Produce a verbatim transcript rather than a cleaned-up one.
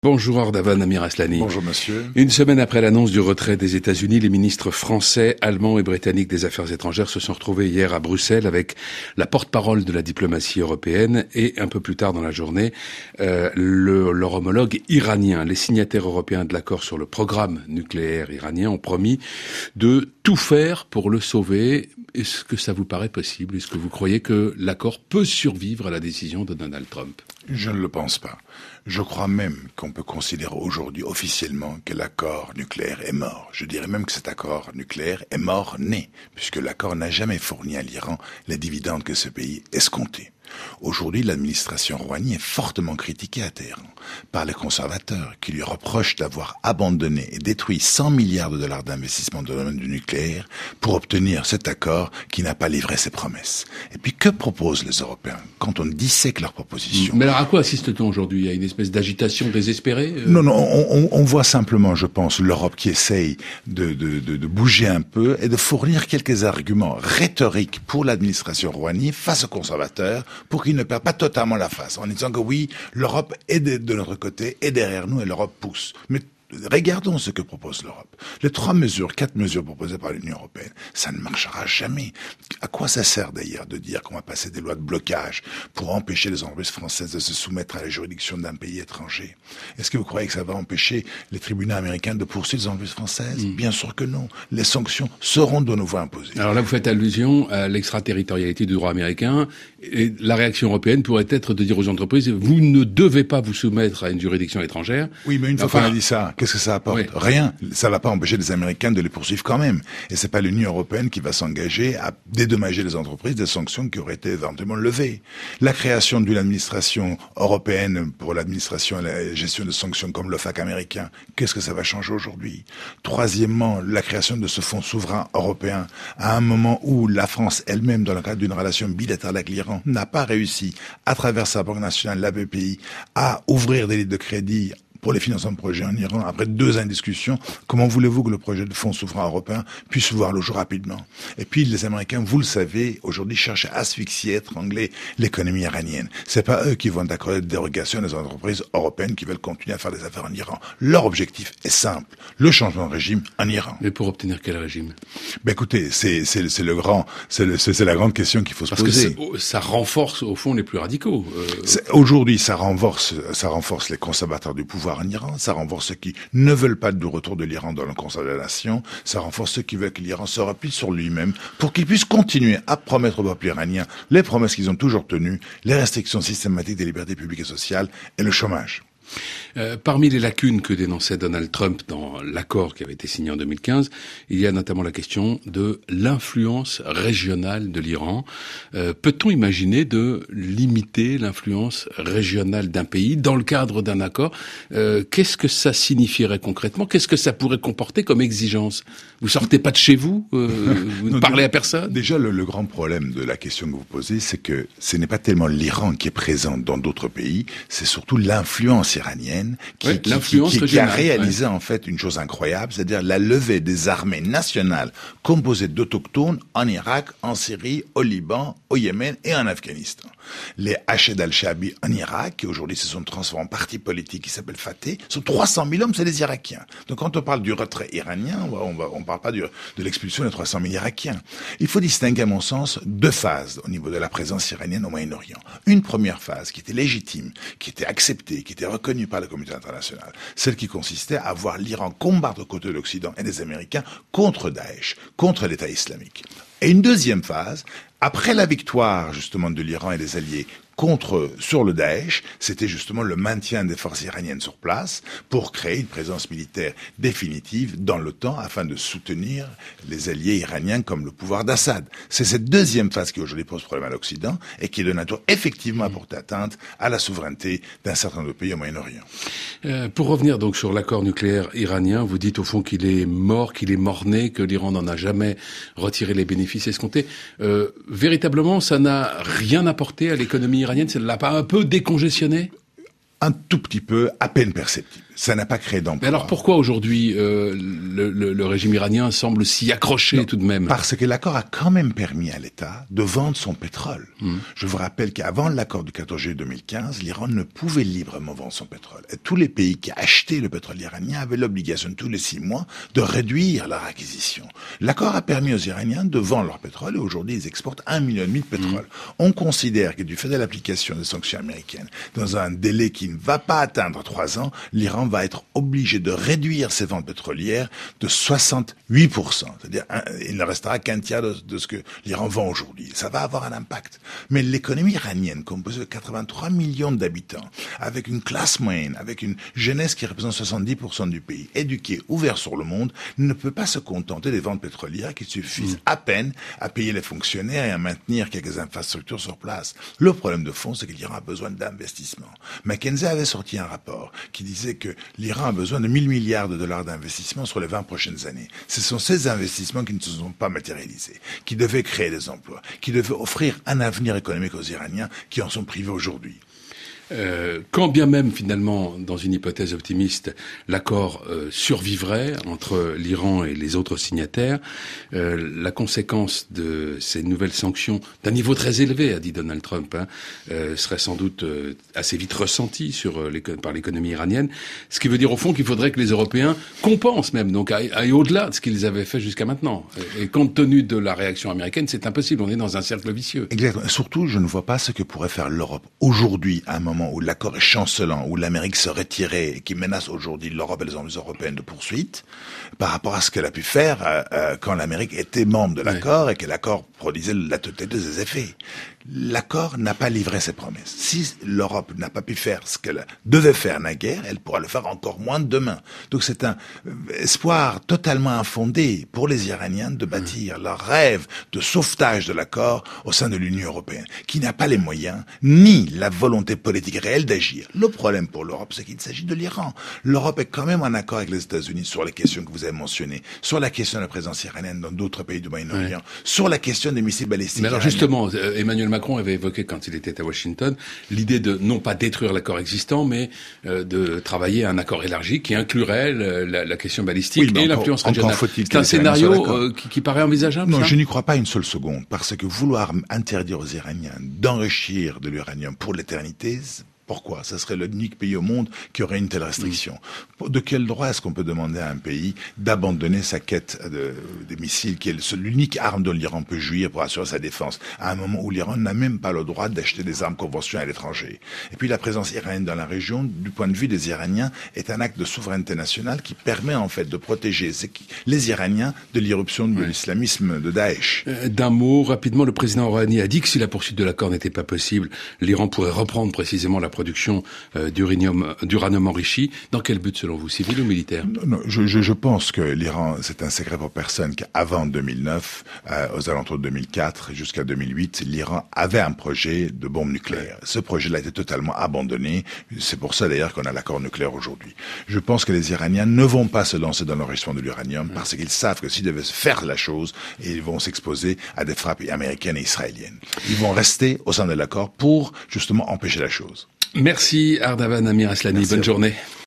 Bonjour Ardavan Amir Aslani. Bonjour monsieur. Une semaine après l'annonce du retrait des États-Unis, les ministres français, allemands et britanniques des Affaires étrangères se sont retrouvés hier à Bruxelles avec la porte-parole de la diplomatie européenne et un peu plus tard dans la journée, euh, le, leur homologue iranien. Les signataires européens de l'accord sur le programme nucléaire iranien ont promis de tout faire pour le sauver. Est-ce que ça vous paraît possible? Est-ce que vous croyez que l'accord peut survivre à la décision de Donald Trump? Je ne le pense pas. Je crois même qu'on peut considérer aujourd'hui officiellement que l'accord nucléaire est mort. Je dirais même que cet accord nucléaire est mort-né, puisque l'accord n'a jamais fourni à l'Iran les dividendes que ce pays escomptait. Aujourd'hui, l'administration Rouhani est fortement critiquée à Téhéran par les conservateurs qui lui reprochent d'avoir abandonné et détruit cent milliards de dollars d'investissement dans le domaine du nucléaire pour obtenir cet accord qui n'a pas livré ses promesses. Et puis, que proposent les Européens quand on dissèque leurs propositions? Mais alors à quoi assiste-t-on aujourd'hui? À une espèce d'agitation désespérée? euh... Non, non, on, on, on voit simplement, je pense, l'Europe qui essaye de, de, de, de bouger un peu et de fournir quelques arguments rhétoriques pour l'administration Rouhani face aux conservateurs, pour qu'ils ne perdent pas totalement la face, en disant que oui, l'Europe est de, de notre côté, est derrière nous et l'Europe pousse. Mais regardons ce que propose l'Europe. Les trois mesures, quatre mesures proposées par l'Union européenne, ça ne marchera jamais. À quoi ça sert d'ailleurs de dire qu'on va passer des lois de blocage pour empêcher les entreprises françaises de se soumettre à la juridiction d'un pays étranger? Est-ce que vous croyez que ça va empêcher les tribunaux américains de poursuivre les entreprises françaises? mmh. Bien sûr que non. Les sanctions seront de nouveau imposées. Alors là, vous faites allusion à l'extraterritorialité du droit américain. Et la réaction européenne pourrait être de dire aux entreprises, vous ne devez pas vous soumettre à une juridiction étrangère. Oui, mais une fois enfin, qu'on a dit ça, qu'est-ce que ça apporte? Oui. Rien. Ça va pas empêcher les Américains de les poursuivre quand même. Et c'est pas l'Union européenne qui va s'engager à dédommager les entreprises des sanctions qui auraient été éventuellement levées. La création d'une administration européenne pour l'administration et la gestion de sanctions comme l'O F A C américain, qu'est-ce que ça va changer aujourd'hui? Troisièmement, la création de ce fonds souverain européen à un moment où la France elle-même, dans le cadre d'une relation bilatérale avec l'Iran, n'a pas réussi, à travers sa banque nationale, la B P I, à ouvrir des lignes de crédit pour les financements de projets en Iran, après deux ans de discussion. Comment voulez-vous que le projet de fonds souverain européen puisse voir le jour rapidement? Et puis, les Américains, vous le savez, aujourd'hui cherchent à asphyxier, étrangler l'économie iranienne. C'est pas eux qui vont accorder des dérogations à des entreprises européennes qui veulent continuer à faire des affaires en Iran. Leur objectif est simple, le changement de régime en Iran. Mais pour obtenir quel régime? Ben écoutez, c'est, c'est, c'est le grand, c'est, le, c'est, c'est la grande question qu'il faut se Parce poser. Parce que ça renforce, au fond, les plus radicaux. Euh... Aujourd'hui, ça renforce, ça renforce les conservateurs du pouvoir en Iran, ça renforce ceux qui ne veulent pas du retour de l'Iran dans le concert de la nation, ça renforce ceux qui veulent que l'Iran se replie sur lui-même pour qu'il puisse continuer à promettre au peuple iranien les promesses qu'ils ont toujours tenues, les restrictions systématiques des libertés publiques et sociales et le chômage. Euh, parmi les lacunes que dénonçait Donald Trump dans l'accord qui avait été signé en deux mille quinze, il y a notamment la question de l'influence régionale de l'Iran. Euh, peut-on imaginer de limiter l'influence régionale d'un pays dans le cadre d'un accord? euh, Qu'est-ce que ça signifierait concrètement? Qu'est-ce que ça pourrait comporter comme exigence? Vous sortez pas de chez vous? euh, Vous ne parlez à personne? Déjà, le, le grand problème de la question que vous posez, c'est que ce n'est pas tellement l'Iran qui est présent dans d'autres pays, c'est surtout l'influence iranienne qui, ouais, qui, qui, qui, qui a réalisé ouais. en fait une chose incroyable, c'est-à-dire la levée des armées nationales composées d'autochtones en Irak, en Syrie, au Liban, au Yémen et en Afghanistan. Les Hached al-Shaabi en Irak, qui aujourd'hui se sont transformés en parti politique qui s'appelle Fateh, sont trois cent mille hommes, c'est les Irakiens. Donc quand on parle du retrait iranien, on va, on parle pas du, de l'expulsion des trois cent mille Irakiens. Il faut distinguer, à mon sens, deux phases au niveau de la présence iranienne au Moyen-Orient. Une première phase qui était légitime, qui était acceptée, qui était reconnue par la communauté internationale, celle qui consistait à voir l'Iran combattre aux côtés de l'Occident et des Américains contre Daesh, contre l'État islamique. Et une deuxième phase, après la victoire justement de l'Iran et des alliés contre, sur le Daesh, c'était justement le maintien des forces iraniennes sur place pour créer une présence militaire définitive dans l'OTAN afin de soutenir les alliés iraniens comme le pouvoir d'Assad. C'est cette deuxième phase qui aujourd'hui pose problème à l'Occident et qui est de nature effectivement à porter atteinte à la souveraineté d'un certain nombre de pays au Moyen-Orient. Euh, pour revenir donc sur l'accord nucléaire iranien, vous dites au fond qu'il est mort, qu'il est mort-né, que l'Iran n'en a jamais retiré les bénéfices escomptés. Euh, véritablement, ça n'a rien apporté à l'économie iranienne? Ça ne l'a pas un peu décongestionné? Un tout petit peu, à peine perceptible. Ça n'a pas créé d'emploi. Mais alors pourquoi aujourd'hui euh, le, le, le régime iranien semble s'y accrocher non, tout de même? Parce que l'accord a quand même permis à l'État de vendre son pétrole. Mmh. Je vous rappelle qu'avant l'accord du quatorze juillet deux mille quinze, l'Iran ne pouvait librement vendre son pétrole. Et tous les pays qui achetaient le pétrole iranien avaient l'obligation tous les six mois de réduire leur acquisition. L'accord a permis aux Iraniens de vendre leur pétrole et aujourd'hui ils exportent un million et demi de pétrole. Mmh. On considère que du fait de l'application des sanctions américaines, dans un délai qui ne va pas atteindre trois ans, l'Iran va être obligé de réduire ses ventes pétrolières de soixante-huit pour cent. C'est-à-dire, un, il ne restera qu'un tiers de, de ce que l'Iran vend aujourd'hui. Ça va avoir un impact. Mais l'économie iranienne, composée de quatre-vingt-trois millions d'habitants, avec une classe moyenne, avec une jeunesse qui représente soixante-dix pour cent du pays, éduquée, ouverte sur le monde, ne peut pas se contenter des ventes pétrolières qui suffisent mmh. à peine à payer les fonctionnaires et à maintenir quelques infrastructures sur place. Le problème de fond, c'est que l'Iran a besoin d'investissement. McKinsey avait sorti un rapport qui disait que l'Iran a besoin de mille milliards de dollars d'investissement sur les vingt prochaines années. Ce sont ces investissements qui ne se sont pas matérialisés, qui devaient créer des emplois, qui devaient offrir un avenir économique aux Iraniens qui en sont privés aujourd'hui. Euh, quand bien même, finalement, dans une hypothèse optimiste, l'accord euh, survivrait entre l'Iran et les autres signataires, euh, la conséquence de ces nouvelles sanctions, d'un niveau très élevé, a dit Donald Trump, hein, euh, serait sans doute euh, assez vite ressentie sur, euh, par l'économie iranienne, ce qui veut dire au fond qu'il faudrait que les Européens compensent même, donc aillent, aillent au-delà de ce qu'ils avaient fait jusqu'à maintenant. Et, et compte tenu de la réaction américaine, c'est impossible, on est dans un cercle vicieux. Exactement. Surtout, je ne vois pas ce que pourrait faire l'Europe aujourd'hui, à un moment où l'accord est chancelant, où l'Amérique se retirait et qui menace aujourd'hui l'Europe et les armées européennes de poursuite, par rapport à ce qu'elle a pu faire euh, euh, quand l'Amérique était membre de l'accord oui. et que l'accord produisait la totalité de ses effets. L'accord n'a pas livré ses promesses. Si l'Europe n'a pas pu faire ce qu'elle devait faire naguère, elle pourra le faire encore moins demain. Donc c'est un espoir totalement infondé pour les Iraniens de bâtir mmh. leur rêve de sauvetage de l'accord au sein de l'Union européenne, qui n'a pas les moyens ni la volonté politique réelle d'agir. Le problème pour l'Europe, c'est qu'il s'agit de l'Iran. L'Europe est quand même en accord avec les États-Unis sur les questions que vous avez mentionnées, sur la question de la présence iranienne dans d'autres pays du Moyen-Orient, ouais. sur la question des missiles balistiques. Mais alors justement, euh, Emmanuel Macron avait évoqué quand il était à Washington l'idée de non pas détruire l'accord existant, mais euh, de travailler à un accord élargi qui inclurait le, la, la question balistique oui, et l'influence régionale. C'est un scénario euh, qui, qui paraît envisageable. Non, ça je n'y crois pas une seule seconde, parce que vouloir interdire aux Iraniens d'enrichir de l'uranium pour l'éternité, pourquoi? Ça serait l'unique pays au monde qui aurait une telle restriction. Mmh. De quel droit est-ce qu'on peut demander à un pays d'abandonner sa quête de, des missiles, qui est l'unique arme dont l'Iran peut jouir pour assurer sa défense, à un moment où l'Iran n'a même pas le droit d'acheter des armes conventionnelles à l'étranger? Et puis la présence iranienne dans la région, du point de vue des Iraniens, est un acte de souveraineté nationale qui permet en fait de protéger les Iraniens de l'irruption de oui. l'islamisme de Daesh. Euh, D'un mot, rapidement, le président Rouhani a dit que si la poursuite de l'accord n'était pas possible, l'Iran pourrait reprendre précisément la production euh, d'uranium, d'uranium enrichi. Dans quel but, selon vous, civil ou militaire? Non, non, je, je, je pense que l'Iran, c'est un secret pour personne qu'avant deux mille neuf, euh, aux alentours de deux mille quatre jusqu'à deux mille huit, l'Iran avait un projet de bombe nucléaire. Ce projet-là a été totalement abandonné. C'est pour ça d'ailleurs qu'on a l'accord nucléaire aujourd'hui. Je pense que les Iraniens ne vont pas se lancer dans l'enrichissement de l'uranium mmh. parce qu'ils savent que s'ils devaient faire la chose, ils vont s'exposer à des frappes américaines et israéliennes. Ils vont rester au sein de l'accord pour justement empêcher la chose. Merci Ardavan Amir Aslani, bonne journée.